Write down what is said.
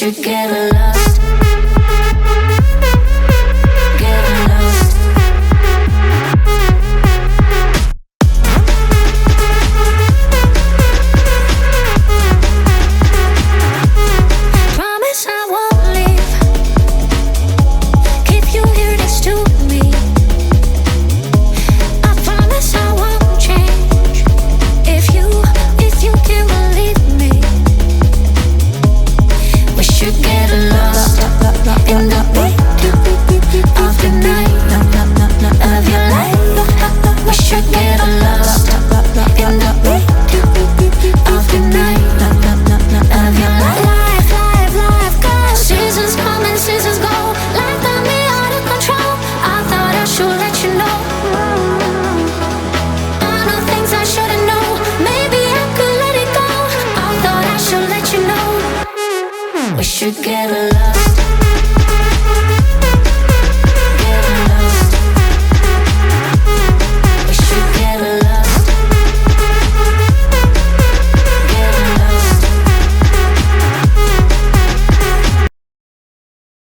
should get lost. Get lost. Promise I won't leave. Keep you here next to me. I promise I won't change. If you can believe me. We should get lost in the beat of the night of your life. We should get lost in the beat of the night of your life. Life goes. Seasons come and seasons go. Life got me out of control. I thought I should let you know. I know things I shouldn't know. Maybe I could let it go. I thought I should let you know. We should get lost.